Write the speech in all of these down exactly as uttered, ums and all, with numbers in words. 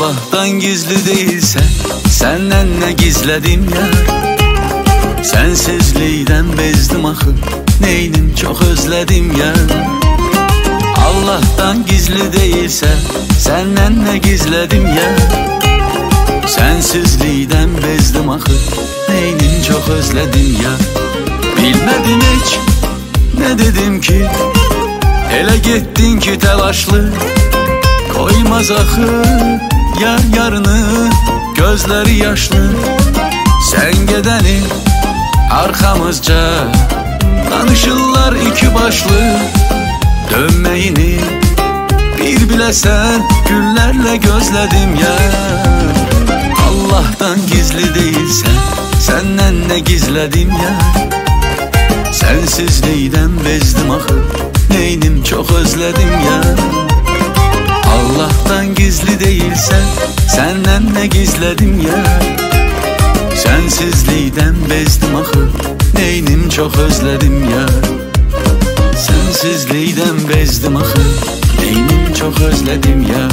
Allah'tan gizli değilse senden ne gizledim ya. Sensizlikten bezdim axı, neydim çok özledim ya. Allah'tan gizli değilse senden ne gizledim ya. Sensizlikten bezdim axı, neydim çok özledim ya. Bilmedim hiç ne dedim ki, ele gittin ki telaşlı. Koymaz axı yar yarını, gözleri yaşlı. Sen gedeni arkamızca danışırlar iki başlı. Dönmeyini bir bilesen günlerle gözledim ya. Allah'tan gizli değilse senden ne gizledim ya. Sensizlikten bezdim axı, neydim çok özledim ya. Allah'tan gizli değilse senden ne gizledim ya. Sensizlikten bezdim axı, neydim çok özledim ya. Sensizlikten bezdim axı, neydim çok özledim ya.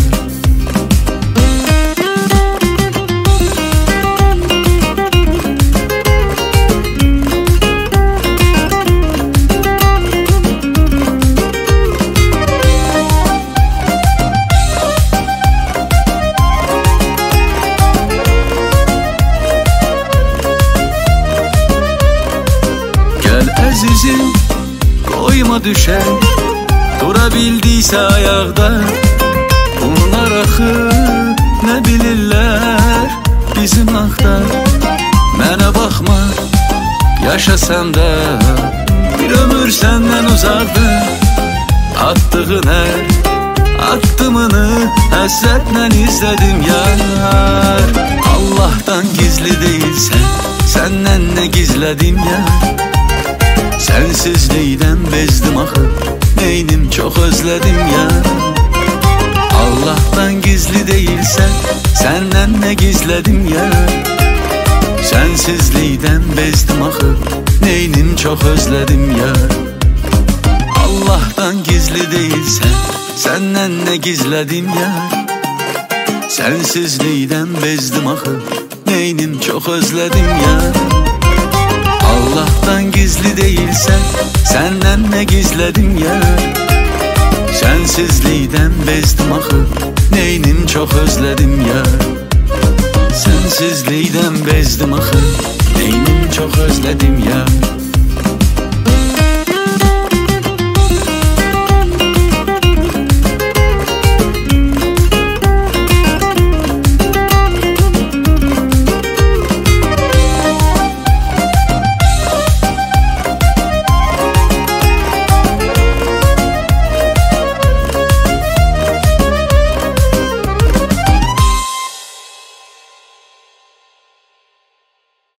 Əzizim koyma düşen, durabildiyse ayakta. Bunlar axı ne bilirler bizim haqda. Mənə baxma yaşasan da bir ömür senden uzaqda. Attığın her addımını həsrətlə izledim yar. Allah'tan gizli değilse senden ne gizledim ya. Sensizlikten bezdim axı, neydim çok özledim ya. Allah'tan gizli değilse senden ne gizledim ya. Sensizlikten bezdim axı, neydim çok özledim ya. Allah'tan gizli değilse senden ne gizledim ya. Sensizlikten bezdim axı, neydim çok özledim ya. Allah'tan gizli değilse senden ne gizledim ya. Sensizlikten bezdim axı, neydim çok özledim ya. Sensizlikten bezdim axı, neydim çok özledim ya.